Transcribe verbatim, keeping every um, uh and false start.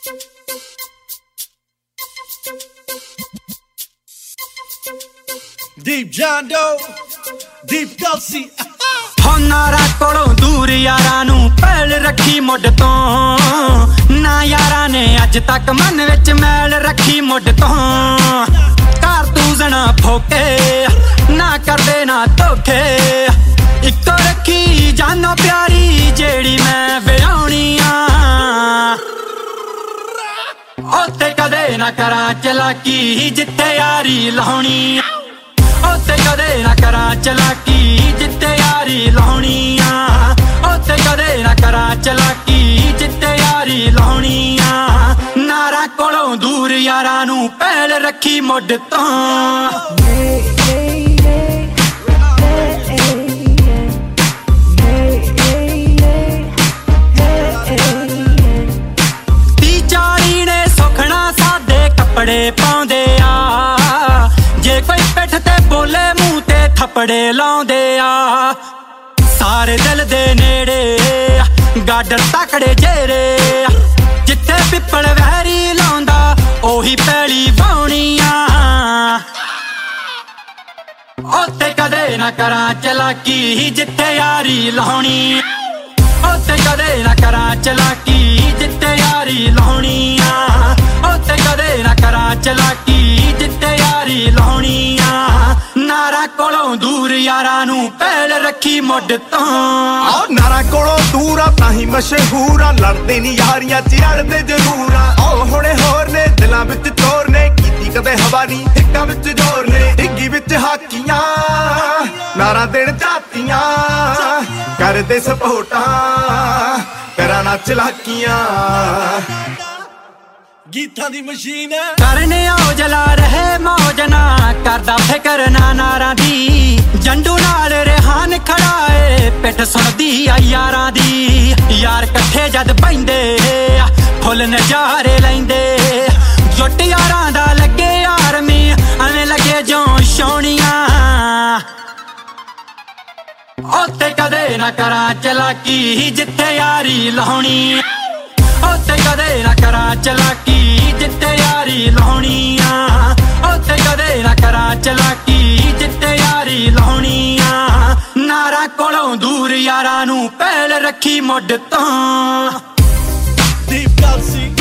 Deep John Doe, Deep Kelsey. ਹੋਨਾਰਾ ਕੋਲੋਂ ਦੂਰ ਯਾਰਾਂ ਨੂੰ ਪਹਿਲ ਰੱਖੀ ਮੁੱਢ ਤੋਂ ਨਾ ਯਾਰਾਂ ਨੇ ਅੱਜ ਤੱਕ ਮਨ ਵਿੱਚ ਮੈਲ ਰੱਖੀ ਮੁੱਢ ਤੋਂ ਕਾਰਤੂਸ ਨਾ ਫੋਕੇ ਨਾ ਕਰਦੇ ਨਾ ਧੋਖੇ ਇੱਕੋ ਰੱਖੀ ਜਾਨੋ ਪਿਆਰੀ ਜਿਹੜੀ ਮੈਂ ਵਿਆਹਣੀ ਆ ਉੱਥੇ ਕਦੇ ਨਾ ਕਰਾਂ ਚਲਾਕੀ ਜਿੱਥੇ ਯਾਰੀ ਲਾਉਣੀ ਉੱਥੇ ਕਦੇ ਨਾ ਕਰਾਂ ਚਲਾਕੀ ਜਿੱਥੇ ਯਾਰੀ ਲਾਉਣੀ ਆ ਉੱਥੇ ਕਦੇ ਨਾ ਕਰਾਂ ਚਲਾਕੀ ਜਿੱਥੇ ਯਾਰੀ ਲਾਉਣੀ ਆ ਨਾਰਾਂ ਕੋਲੋਂ ਦੂਰ ਯਾਰਾਂ ਨੂੰ ਪਹਿਲ ਰੱਖੀ ਮੁੱਢ ਤੋਂ ਤੀ ਚਾਲੀ ਨੇ ਸੁਖਣਾ ਸਾਦੇ ਕੱਪੜੇ ਪਾਉਂਦੇ ਆ ਜੇ ਕੋਈ ਪਿੱਠ ਤੇ ਬੋਲੇ ਮੂੰਹ ਤੇ ਥੱਪੜੇ ਲਾਉਂਦੇ ਆ ਸਾਰੇ ਦਿਲ ਦੇ ਨੇੜੇ ਗਾਡਰ ਤਕੜੇ ਜੇਰੇ ਜਿੱਥੇ ਪਿੱਪਲ ਵਹਿਰੀ ਲਾਉਂਦਾ ਉਹੀ ਪੈਲੀ ਵਾਉਣੀ ਆ ਉੱਥੇ ਕਦੇ ਨਾ ਕਰਾਂ ਚਲਾਕੀ ਜਿੱਥੇ ਯਾਰੀ ਲਾਉਣੀ ਉੱਥੇ ਕਦੇ ਨਾ ਕਰਾਂ ਚਲਾਕੀ ਜਿੱਥੇ ਯਾਰੀ ਲਾਉਣੀ ਆ ਉੱਥੇ ਕਦੇ ਨਾ ਕਰਾਂ ਚਲਾਕੀ ਜਿੱਥੇ ਯਾਰੀ ਲਾਉਣੀ ਆ ਨਾਰਾਂ ਕੋਲੋਂ ਦੂਰ ਯਾਰਾਂ ਨੂੰ ਪਹਿਲ ਰੱਖੀ ਮੁੱਢ ਤੋਂ ਆ ਨਾਰਾਂ ਕੋਲੋਂ ਦੂਰ ਆ ਤਾਂ ਹੀ ਮਸ਼ਹੂਰ ਆ ਲੜਦੇ ਨਹੀਂ ਯਾਰੀਆਂ ਚ ਅੜਦੇ ਜ਼ਰੂਰ ਆ ਉਹ ਹੁਣੇ ਹੋਰ ਨੇ ਦਿਲਾਂ ਵਿੱਚ ਚੋਰ ਨੇ ਕੀਤੀ ਕਦੇ ਹਵਾ ਨਹੀਂ ਹਿੱਕਾਂ ਵਿੱਚ ਜ਼ੋਰ ਨੇ ਡਿੱਗੀ ਵਿੱਚ ਹਾਕੀਆਂ ਨਾਰਾਂ ਦੇਣ ਝਾਤੀਆਂ ਕਰਦੇ ਸਪੋਰਟਾਂ ਕਰਾਂ ਨਾ ਚਲਾਕੀਆਂ ਗੀਤਾਂ ਦੀ ਮਸ਼ੀਨ ਕਰਨੇ ਆਓ ਜਲਾ ਰਹੇ ਮੌਜ ਨਾ ਕਰਦਾ ਫਿਕਰ ਨਾ ਨਾਰਾਂ ਦੀ ਜੰਡੂ ਨਾਲ ਰਿਹਾਨ ਖੜਾ ਏ ਪਿੱਠ ਸੁਣਦੀ ਆ ਯਾਰਾਂ ਦੀ ਯਾਰ ਇਕੱਠੇ ਜਦ ਬੈਂਦੇ ਫੁੱਲ ਨਜ਼ਾਰੇ ਲੈਂਦੇ ਜੁੱਟ ਯਾਰਾਂ ਦਾ ਲੱਗੇ ਆਰਮੀ ਐਵੇਂ ਲੱਗੇ ਜਿਉਂ ਛਾਉਣੀਆਂ ਉੱਥੇ ਕਦੇ ਨਾ ਕਰਾਂ ਚਲਾਕੀ ਜਿੱਥੇ ਯਾਰੀ ਲਾਉਣੀ ਉੱਥੇ ਕਦੇ ਨਾ ਕਰਾਂ ਚਲਾਕੀ ਜਿੱਥੇ ਯਾਰੀ ਲਾਉਣੀ ਆ ਉੱਥੇ ਕਦੇ ਨਾ ਕਰਾਂ ਚਲਾਕੀ ਜਿੱਥੇ ਯਾਰੀ ਲਾਉਣੀ ਆ ਨਾਰਾਂ ਕੋਲੋਂ ਦੂਰ ਯਾਰਾਂ ਨੂੰ ਪਹਿਲ ਰੱਖੀ ਮੁੱਢ ਤੋਂ Deep Kelsey.